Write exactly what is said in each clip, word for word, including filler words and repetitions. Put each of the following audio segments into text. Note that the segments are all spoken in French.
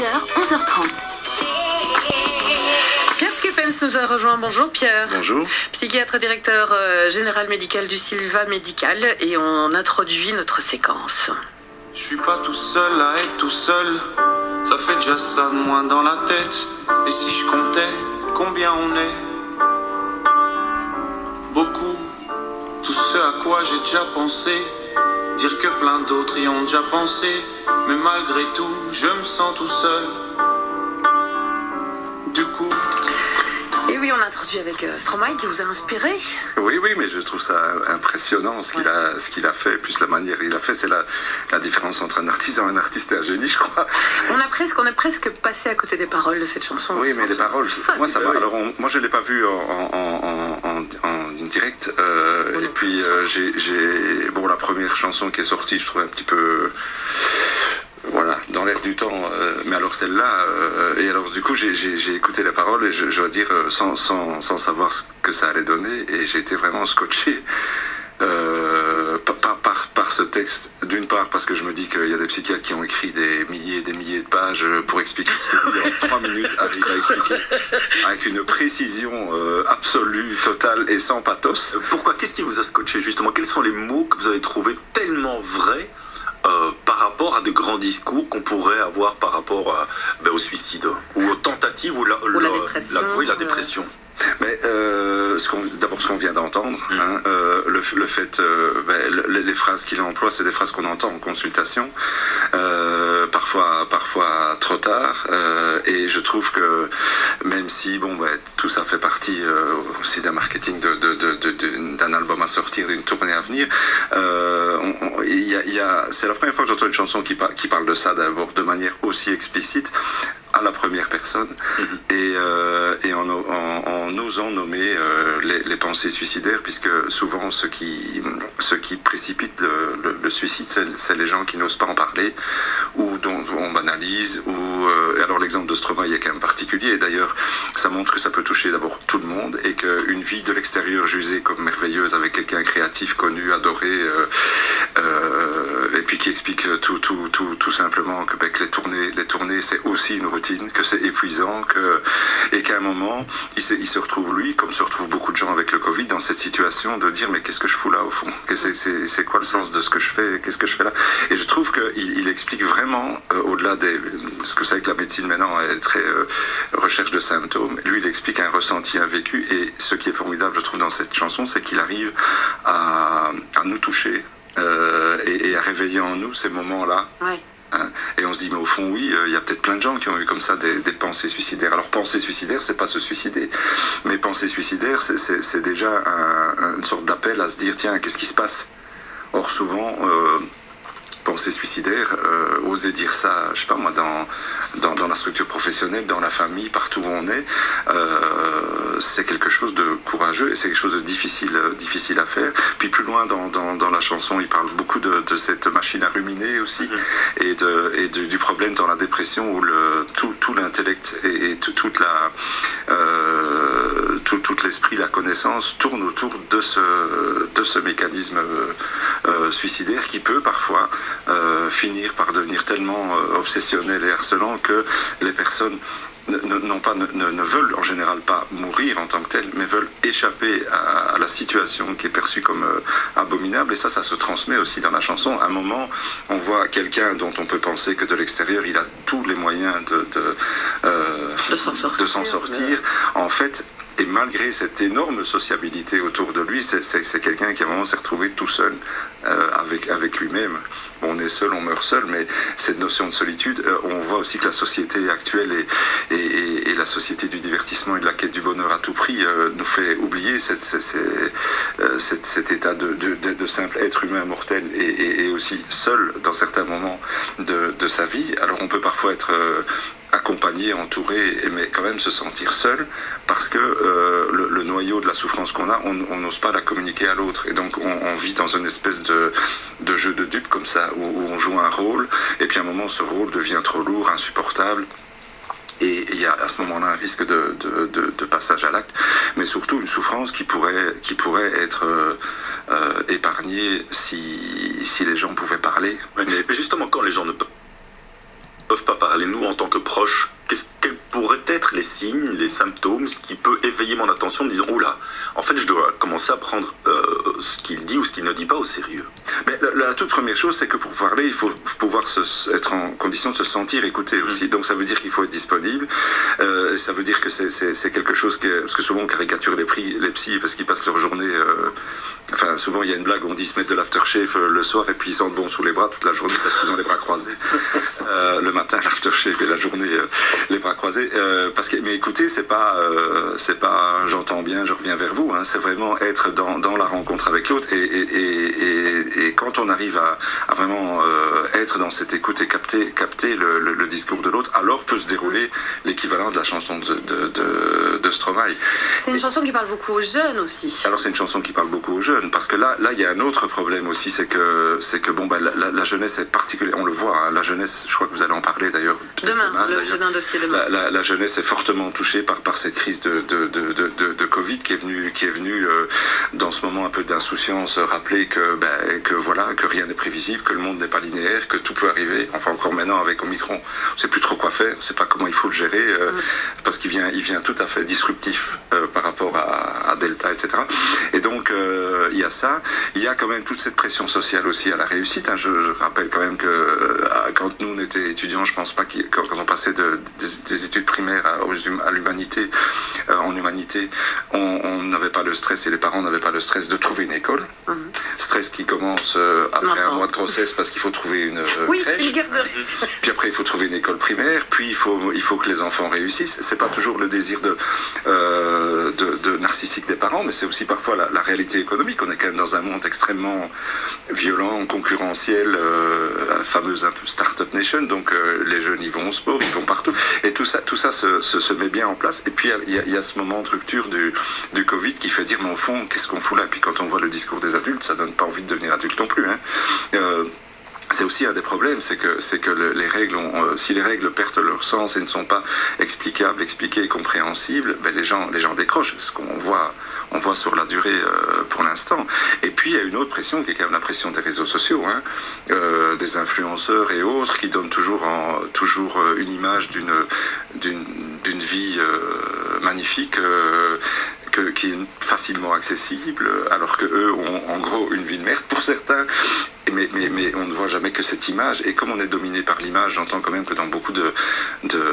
heures, onze heures trente. Pierre Skepens nous a rejoint. Bonjour Pierre. Bonjour. Psychiatre directeur euh, général médical du Silva Médical, et on introduit notre séquence. Je suis pas tout seul à être tout seul, ça fait déjà ça de moins dans la tête. Et si je comptais combien on est? Beaucoup, tout ce à quoi j'ai déjà pensé, dire que plein d'autres y ont déjà pensé. Mais malgré tout, je me sens tout seul. Du coup... Et oui, on a introduit avec euh, Stromae qui vous a inspiré. Oui, oui, mais je trouve ça impressionnant ce qu'il ouais. a, ce qu'il a fait, plus la manière il a fait. C'est la, la différence entre un artisan, un artiste et un génie, je crois. On a presque, on est presque passé à côté des paroles de cette chanson. Oui, mais les paroles, fun. moi ça va. Alors, on, moi je l'ai pas vu en, en, en, en, en direct. Euh, oui, et puis euh, j'ai, j'ai, bon, la première chanson qui est sortie, je trouvais un petit peu. Voilà, dans l'air du temps, euh, mais alors celle-là, euh, et alors du coup j'ai, j'ai, j'ai écouté les paroles et je, je dois dire euh, sans, sans, sans savoir ce que ça allait donner, et j'ai été vraiment scotché euh, par, par, par ce texte, d'une part parce que je me dis qu'il y a des psychiatres qui ont écrit des milliers et des milliers de pages pour expliquer ce que lui en trois minutes arrive à expliquer, avec une précision euh, absolue, totale et sans pathos. Pourquoi? Qu'est-ce qui vous a scotché justement? Quels sont les mots que vous avez trouvés tellement vrais Euh, par rapport à de grands discours qu'on pourrait avoir par rapport à, ben, au suicide ou aux tentatives ou la, ou la, la dépression, la, oui, la dépression. Mais euh, ce qu'on, d'abord ce qu'on vient d'entendre, mmh. hein, euh, le, le fait, euh, ben, le, les phrases qu'il emploie, c'est des phrases qu'on entend en consultation, euh, parfois, parfois trop tard, euh, et je trouve que même si bon, ben, tout ça fait partie euh, aussi d'un marketing, de, de, de, de, de, d'un album à sortir, d'une tournée à venir, euh, on, on, y a, y a, c'est la première fois que j'entends une chanson qui, par, qui parle de ça d'abord de manière aussi explicite, à la première personne, mmh. et, euh, et en, en, en osant nommer euh, les, les pensées suicidaires, puisque souvent ce qui, ce qui précipite le, le, le suicide, c'est, c'est les gens qui n'osent pas en parler, ou dont on banalise, ou euh, alors l'exemple de Stromae est quand même particulier, et d'ailleurs ça montre que ça peut toucher d'abord tout le monde, et qu'une vie de l'extérieur jugée comme merveilleuse avec quelqu'un créatif, connu, adoré, euh, euh, et puis qui explique tout, tout, tout, tout simplement que, ben, que les tournées, les tournées c'est aussi une routine, que c'est épuisant, que, et qu'à un moment, il se, il se retrouve lui, comme se retrouvent beaucoup de gens avec le Covid, dans cette situation de dire mais qu'est-ce que je fous là au fond, c'est, c'est, c'est quoi le sens de ce que je fais, qu'est-ce que je fais là? Et je trouve qu'il il explique vraiment, euh, au-delà des... Parce que vous savez que la médecine maintenant est très euh, recherche de symptômes, lui il explique un ressenti, un vécu, et ce qui est formidable je trouve dans cette chanson, c'est qu'il arrive à, à nous toucher euh, et, et à réveiller en nous ces moments-là. Ouais. Hein, et on se dit, mais au fond, oui, il euh, y a peut-être plein de gens qui ont eu comme ça des, des pensées suicidaires. Alors, pensée suicidaire, c'est pas se suicider. Mais pensée suicidaire, c'est, c'est, c'est déjà un, une sorte d'appel à se dire, tiens, qu'est-ce qui se passe? Or, souvent, euh, pensée suicidaire, euh, oser dire ça, je sais pas moi, dans, dans, dans la structure professionnelle, dans la famille, partout où on est, euh, c'est quelque chose de courageux et c'est quelque chose de difficile, difficile à faire. Puis plus loin dans, dans, dans la chanson, il parle beaucoup de, de cette machine à ruminer aussi, mmh. et, de, et de, du problème dans la dépression où le, tout, tout l'intellect et, et tout, toute la, euh, tout, tout l'esprit, la connaissance tourne autour de ce, de ce mécanisme euh, suicidaire qui peut parfois Euh, finir par devenir tellement euh, obsessionnel et harcelant que les personnes ne, non pas, ne, ne veulent en général pas mourir en tant que telles, mais veulent échapper à, à la situation qui est perçue comme euh, abominable, et ça, ça se transmet aussi dans la chanson. À un moment, on voit quelqu'un dont on peut penser que de l'extérieur, il a tous les moyens de, de, euh, de s'en sortir. De s'en sortir. En fait, et malgré cette énorme sociabilité autour de lui, c'est, c'est, c'est quelqu'un qui à un moment s'est retrouvé tout seul euh, avec, avec lui-même. Bon, on est seul, on meurt seul, mais cette notion de solitude, euh, on voit aussi que la société actuelle et, et, et la société du divertissement et de la quête du bonheur à tout prix euh, nous fait oublier cette, cette, cette, euh, cette, cet état de, de, de, de simple être humain mortel et, et, et aussi seul dans certains moments de, de sa vie. Alors on peut parfois être... Euh, accompagné, entouré, mais quand même se sentir seul, parce que euh, le, le noyau de la souffrance qu'on a, on n'ose pas la communiquer à l'autre. Et donc on, on vit dans une espèce de, de jeu de dupe comme ça, où, où on joue un rôle, et puis à un moment ce rôle devient trop lourd, insupportable. Et il y a à ce moment-là un risque de, de, de, de passage à l'acte, mais surtout une souffrance qui pourrait, qui pourrait être euh, euh, épargnée si, si les gens pouvaient parler. Mais, mais justement, quand les gens ne peuvent peuvent pas parler. Nous, en tant que proches, qu'est-ce, quels pourraient être les signes, les symptômes qui peuvent éveiller mon attention en me disant « Oula, en fait, je dois commencer à prendre euh, ce qu'il dit ou ce qu'il ne dit pas au sérieux ». Mais la, la toute première chose, c'est que pour parler, il faut pouvoir se, être en condition de se sentir écouté aussi. Mmh. Donc ça veut dire qu'il faut être disponible. Euh, ça veut dire que c'est, c'est, c'est quelque chose qui est... Parce que souvent on caricature les, prix, les psys parce qu'ils passent leur journée... Euh, enfin, souvent il y a une blague, on dit se mettre de l'aftershave euh, le soir et puis ils sentent bon sous les bras toute la journée parce qu'ils ont les bras croisés. Euh, le matin, l'aftershave et la journée, euh, les bras croisés. Euh, parce que, mais écoutez, c'est pas, euh, c'est pas j'entends bien, je reviens vers vous. Hein, c'est vraiment être dans, dans la rencontre avec l'autre. Et, et, et, et, et quand on arrive à, à vraiment euh, être dans cette écoute et capter, capter le, le, le discours de l'autre, alors peut se dérouler l'équivalent de la chanson de, de, de, de Stromae. C'est une et, chanson qui parle beaucoup aux jeunes aussi. Alors c'est une chanson qui parle beaucoup aux jeunes, parce que là, là il y a un autre problème aussi, c'est que, c'est que bon, bah, la, la jeunesse est particulière, on le voit, hein, la jeunesse, je crois que vous allez en parler d'ailleurs. Demain, demain le j'ai d'un dossier demain. La, la, la jeunesse est fortement touchée par, par cette crise de, de, de, de, de, de Covid qui est venue, qui est venue euh, dans ce moment un peu d'insouciance, rappeler que, bah, que voilà, que rien n'est prévisible, que le monde n'est pas linéaire, que tout peut arriver. Enfin encore maintenant avec Omicron, on ne sait plus trop quoi faire, on ne sait pas comment il faut le gérer, euh, mmh. parce qu'il vient, il vient tout à fait disruptif euh, par rapport à, à Delta, et cetera. Et donc euh, il y a ça, il y a quand même toute cette pression sociale aussi à la réussite. Hein. Je, je rappelle quand même que euh, quand nous on était étudiants, je pense pas que quand on passait de, des, des études primaires à, à l'humanité, euh, en humanité, on n'avait pas le stress et les parents n'avaient pas le stress de trouver une école. Mmh. Stress qui commence euh, après non, un non. mois de grossesse parce qu'il faut trouver une euh, oui, crèche. Une garderie. Puis après il faut trouver une école primaire. Puis il faut il faut que les enfants réussissent. C'est pas toujours le désir de, euh, de, de narcissique des parents, mais c'est aussi parfois la, la réalité économique. On est quand même dans un monde extrêmement violent, concurrentiel, euh, la fameuse start-up nation. Donc euh, les jeunes ils vont au sport, ils vont partout. Et tout ça tout ça se, se, se met bien en place. Et puis il y a, il y a ce moment de rupture du, du Covid qui fait dire mais au fond qu'est-ce qu'on fout là. Et puis quand on voit le discours des adultes, ça donne pas envie de devenir adulte non plus. Hein. Euh, C'est aussi un des problèmes, c'est que, c'est que le, les règles, ont, euh, si les règles perdent leur sens et ne sont pas explicables, expliquées et compréhensibles, ben les gens, les gens décrochent, ce qu'on voit, on voit sur la durée euh, pour l'instant. Et puis il y a une autre pression qui est quand même la pression des réseaux sociaux, hein, euh, des influenceurs et autres qui donnent toujours, en, toujours une image d'une, d'une, d'une vie euh, magnifique. Euh, Que, qui est facilement accessible, alors qu'eux ont en gros une vie de merde pour certains, mais, mais, mais on ne voit jamais que cette image, et comme on est dominé par l'image, j'entends quand même que dans beaucoup de, de,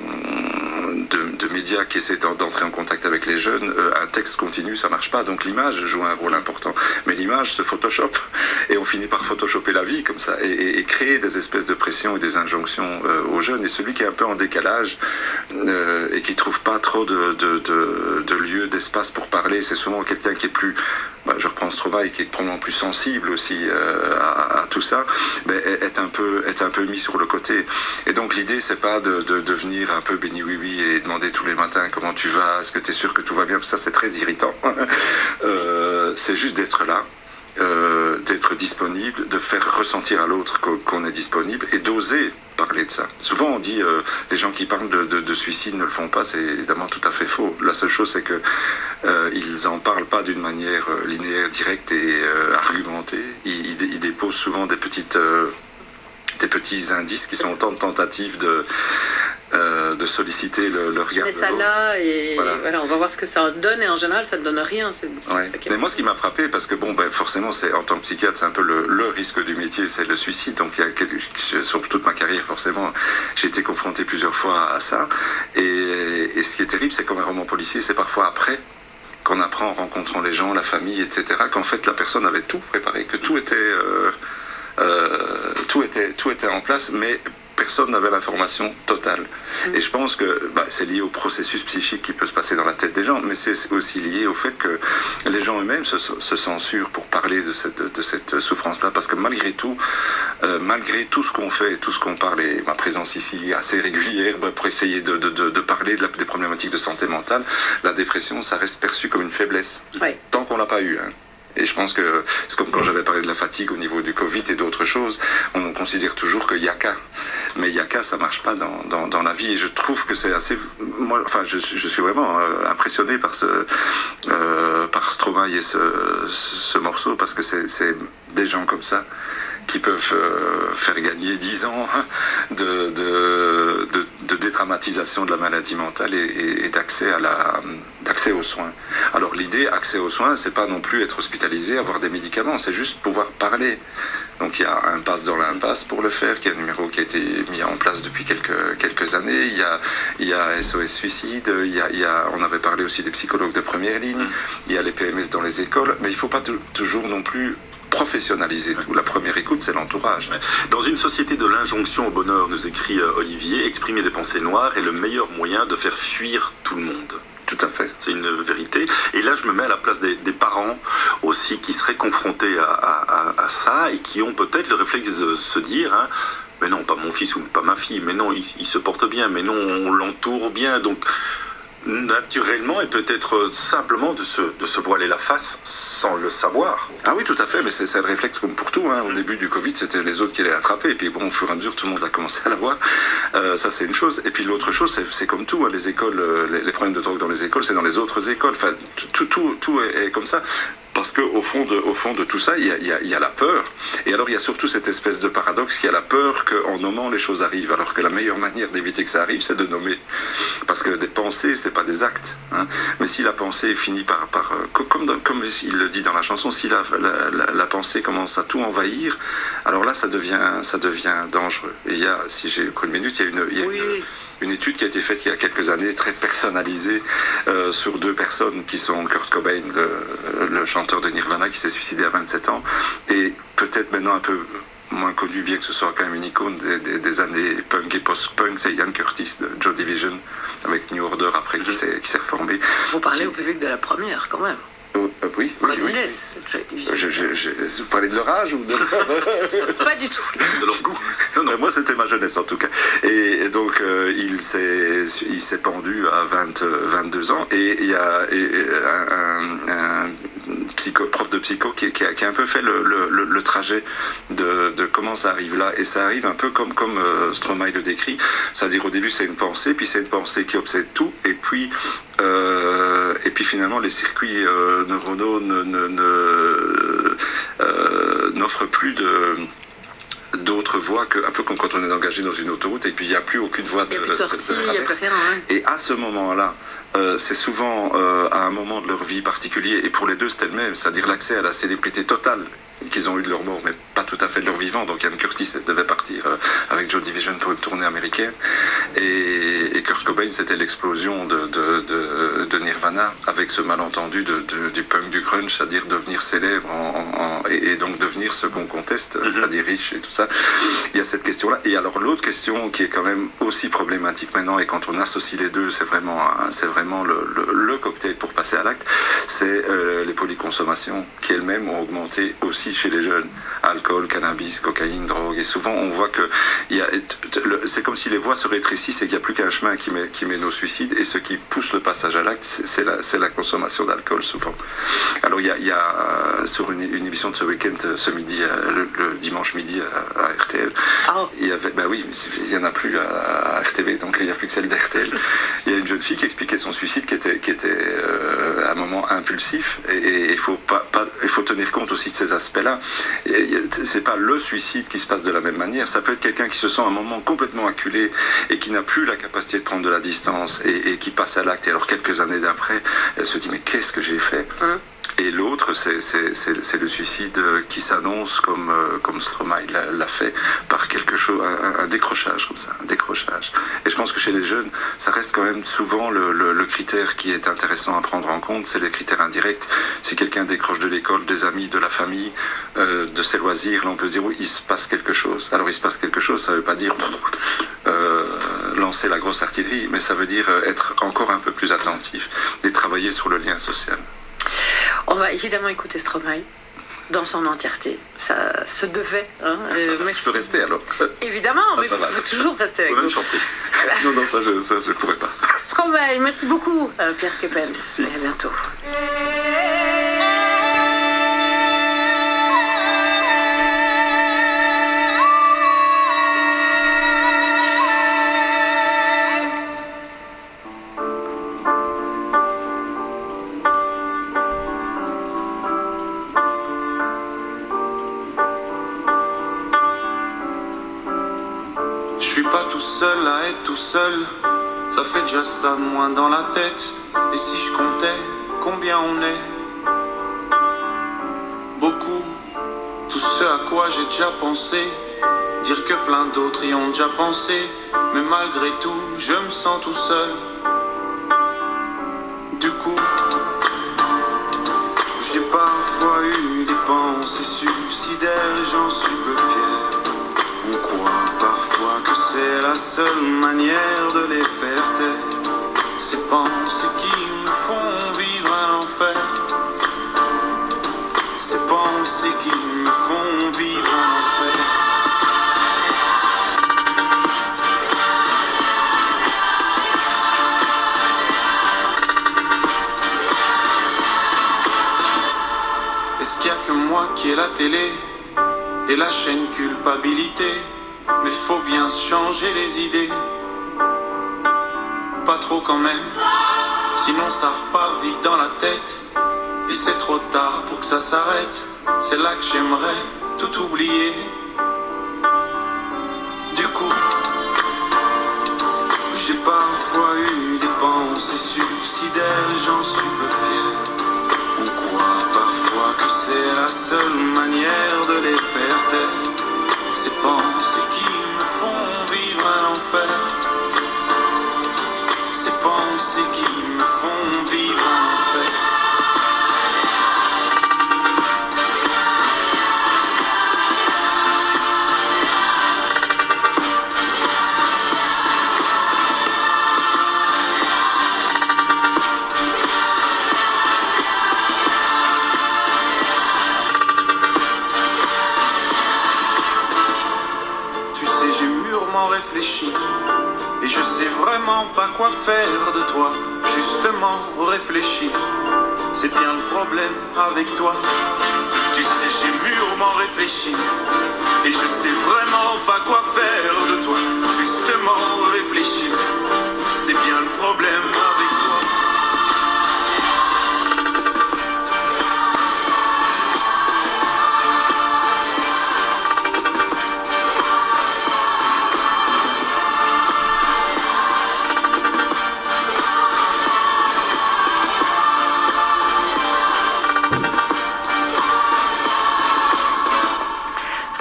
de, de médias qui essaient d'entrer en contact avec les jeunes, un texte continu, ça marche pas, donc l'image joue un rôle important, mais l'image se photoshop, et on finit par photoshopper la vie comme ça, et, et, et créer des espèces de pressions et des injonctions euh, aux jeunes, et celui qui est un peu en décalage, euh, et qui trouve pas trop de, de, de, de lieux, d'espace pour parler, c'est souvent quelqu'un qui est plus, bah, je reprends Stromae, qui est probablement plus sensible aussi euh, à, à tout ça, mais est un peu, est un peu mis sur le côté. Et donc l'idée, c'est pas de, de devenir un peu béni oui oui et demander tous les matins comment tu vas, est-ce que tu es sûr que tout va bien, ça c'est très irritant. euh, c'est juste d'être là. Euh, d'être disponible, de faire ressentir à l'autre qu'on est disponible et d'oser parler de ça. Souvent on dit euh, les gens qui parlent de, de, de suicide ne le font pas, c'est évidemment tout à fait faux. La seule chose c'est que euh, ils en parlent pas d'une manière euh, linéaire, directe et euh, argumentée. Ils, ils, ils déposent souvent des petites euh, des petits indices qui sont autant de tentatives de Euh, de solliciter le, le regard de l'autre. Je mets ça là et voilà. voilà, on va voir ce que ça donne, et en général ça ne donne rien. C'est, c'est ouais. ça qui Mais moi ce qui m'a frappé, parce que bon, ben, forcément c'est, en tant que psychiatre c'est un peu le, le risque du métier, c'est le suicide, donc il y a quelque, sur toute ma carrière forcément j'ai été confronté plusieurs fois à ça, et, et ce qui est terrible c'est comme un roman policier, c'est parfois après qu'on apprend en rencontrant les gens, la famille, et cetera, qu'en fait la personne avait tout préparé, que tout était, euh, euh, tout était, tout était en place, mais personne n'avait l'information totale. Mmh. Et je pense que bah, c'est lié au processus psychique qui peut se passer dans la tête des gens, mais c'est aussi lié au fait que les gens eux-mêmes se, se censurent pour parler de cette, de cette souffrance-là, parce que malgré tout, euh, malgré tout ce qu'on fait, tout ce qu'on parle, et ma présence ici assez régulière, bah, pour essayer de, de, de, de parler de la, des problématiques de santé mentale, la dépression, ça reste perçu comme une faiblesse. Oui. Tant qu'on l'a pas eu, hein. Et je pense que c'est comme quand j'avais parlé de la fatigue au niveau du Covid et d'autres choses, on considère toujours qu'il y a qu'à. Mais il y a qu'à, ça marche pas dans, dans, dans la vie. Et je trouve que c'est assez... Moi, enfin, je, je suis vraiment euh, impressionné par, ce, euh, par Stromae et ce, ce morceau, parce que c'est, c'est des gens comme ça qui peuvent euh, faire gagner dix ans de, de, dédramatisation de la maladie mentale et, et, et d'accès à la, d'accès aux soins. Alors l'idée, accès aux soins, c'est pas non plus être hospitalisé, avoir des médicaments, c'est juste pouvoir parler. Donc il y a un pass dans l'impasse pour le faire, qui est un numéro qui a été mis en place depuis quelques, quelques années. Il y a, il y a S O S Suicide, il y a, il y a, on avait parlé aussi des psychologues de première ligne, il y a les P M S dans les écoles, mais il ne faut pas toujours non plus professionnaliser tout. La première écoute, c'est l'entourage. Dans une société de l'injonction au bonheur, nous écrit Olivier, exprimer des pensées noires est le meilleur moyen de faire fuir tout le monde. Tout à fait. C'est une vérité. Et là, je me mets à la place des, des parents aussi qui seraient confrontés à, à, à ça et qui ont peut-être le réflexe de se dire hein, mais non, pas mon fils ou pas ma fille, mais non, il, il se porte bien, mais non, on l'entoure bien. Donc, naturellement, et peut-être simplement de se, de se voiler la face sans le savoir. Ah oui, tout à fait, mais c'est, c'est le réflexe comme pour tout. Hein. Au début du Covid, c'était les autres qui allaient attraper, et puis bon, au fur et à mesure, tout le monde a commencé à l'avoir. Euh, ça, c'est une chose. Et puis l'autre chose, c'est, c'est comme tout. Hein. Les écoles, les, les problèmes de drogue dans les écoles, c'est dans les autres écoles. Enfin, tout, tout, tout est, est comme ça. Parce qu'au fond de, au fond de tout ça, il y, a, il, y a, il y a la peur. Et alors, il y a surtout cette espèce de paradoxe qu'il y a la peur qu'en nommant, les choses arrivent. Alors que la meilleure manière d'éviter que ça arrive, c'est de nommer. Parce que des pensées, c'est pas des actes. Hein. Mais si la pensée finit par... par comme, dans, comme il le dit dans la chanson, si la, la, la, la pensée commence à tout envahir, alors là, ça devient, ça devient dangereux. Et il y a, si j'ai une minute, il y a une... Il y a oui. une Une étude qui a été faite il y a quelques années, très personnalisée, euh, sur deux personnes qui sont Kurt Cobain, le, le chanteur de Nirvana, qui s'est suicidé à vingt-sept ans, et peut-être maintenant un peu moins connu, bien que ce soit quand même une icône des, des, des années punk et post-punk, c'est Ian Curtis de Joy Division, avec New Order après, qui s'est, qui s'est reformé. Vous parlez au public de la première, quand même. Oh, euh, oui, oui, oui. Laisse, je, je, je, vous parlez de leur âge ou de... Pas du tout. De leur goût. Non, non, moi c'était ma jeunesse en tout cas. Et, et donc euh, il, s'est, il s'est pendu à vingt, vingt-deux ans et il y a et, et, un, un psycho, prof de psycho qui, qui, a, qui a un peu fait le, le, le trajet de, de comment ça arrive là. Et ça arrive un peu comme, comme euh, Stromae le décrit. C'est-à-dire au début c'est une pensée, puis c'est une pensée qui obsède tout, et puis, euh, et puis finalement les circuits euh, neuronaux ne, ne, ne, euh, n'offrent plus de... d'autres voies, que, un peu comme quand on est engagé dans une autoroute et puis il n'y a plus aucune voie de, il n'y a plus de sortie, de, de il n'y a plus rien. Hein. Et à ce moment-là, euh, c'est souvent euh, à un moment de leur vie particulier, et pour les deux c'était le même, c'est-à-dire l'accès à la célébrité totale qu'ils ont eu de leur mort, mais pas tout à fait de leur vivant. Donc Ian Curtis devait partir euh, avec Joy Division pour une tournée américaine, et, et Kurt Cobain, c'était l'explosion de, de, de, de Nirvana, avec ce malentendu de, de, du punk, du grunge, c'est-à-dire devenir célèbre en, en, et, et donc devenir ce qu'on conteste, mm-hmm. c'est-à-dire riche et tout ça. Il y a cette question-là. Et alors l'autre question qui est quand même aussi problématique maintenant, et quand on associe les deux, c'est vraiment, c'est vraiment le, le, le cocktail pour passer à l'acte, c'est euh, les polyconsommations qui elles-mêmes ont augmenté aussi chez les jeunes. Alcool, cannabis, cocaïne, drogue. Et souvent on voit que il y a, c'est comme si les voies se rétrécissent et qu'il n'y a plus qu'un chemin qui met, qui mène au suicide, et ce qui pousse le passage à l'acte, c'est la, c'est la consommation d'alcool souvent. Alors il y a, il y a sur une, une émission de ce week-end, ce midi, le, le dimanche midi à, à R T L, oh. il y avait, bah oui, il n'y en a plus à, à R T V, donc il n'y a plus que celle d'R T L. Il y a une jeune fille qui expliquait son suicide, qui était, qui était euh, un moment impulsif, et il faut pas, pas, il faut tenir compte aussi de ces aspects-là. C'est pas le suicide qui se passe de la même manière. Ça peut être quelqu'un qui se sent à un moment complètement acculé et qui n'a plus la capacité de prendre de la distance, et, et qui passe à l'acte. Et alors quelques années d'après, elle se dit mais qu'est-ce que j'ai fait? Hum. Et l'autre, c'est, c'est, c'est, c'est le suicide qui s'annonce comme, euh, comme Stromae l'a, l'a fait, par quelque chose, un, un décrochage comme ça, un décrochage. Et je pense que chez les jeunes, ça reste quand même souvent le, le, le critère qui est intéressant à prendre en compte, c'est les critères indirects. Si quelqu'un décroche de l'école, des amis, de la famille, euh, de ses loisirs, là on peut se dire oui, il se passe quelque chose. Alors il se passe quelque chose, ça ne veut pas dire euh, lancer la grosse artillerie, mais ça veut dire être encore un peu plus attentif et travailler sur le lien social. On va évidemment écouter Stromae dans son entièreté. Ça se devait. Hein, euh, ça, je peux rester alors. Évidemment, ah, mais vous pouvez toujours rester avec vous. Même chanter. non, non, ça je ne pourrais pas. Stromae, merci beaucoup, euh, Pierre Schepens. Si. Et à bientôt. seul à être tout seul, ça fait déjà ça de moins dans la tête. Et si je comptais combien on est? Beaucoup, tout ce à quoi j'ai déjà pensé. Dire que plein d'autres y ont déjà pensé. Mais malgré tout, je me sens tout seul. Du coup, j'ai parfois eu des pensées suicidaires et j'en suis peu fier. On croit parfois que c'est la seule manière de les faire taire. Ces pensées qui me font vivre un enfer. Ces pensées qui me font vivre un enfer. Est-ce qu'il y a que moi qui ai la télé et la chaîne culpabilité? Mais faut bien se changer les idées. Pas trop quand même, sinon ça repart vite dans la tête. Et c'est trop tard pour que ça s'arrête. C'est là que j'aimerais tout oublier. Du coup, j'ai parfois eu des pensées suicidaires et j'en suis peu fier. On croit parfois que c'est la seule manière de les faire taire. Ces pensées qui me font vivre un enfer. Ces pensées qui me font vivre un enfer. Réfléchi, et je sais vraiment pas quoi faire de toi. Justement réfléchir, c'est bien le problème avec toi. Tu sais, j'ai mûrement réfléchi, et je sais vraiment pas quoi faire de toi. Justement réfléchir, c'est bien le problème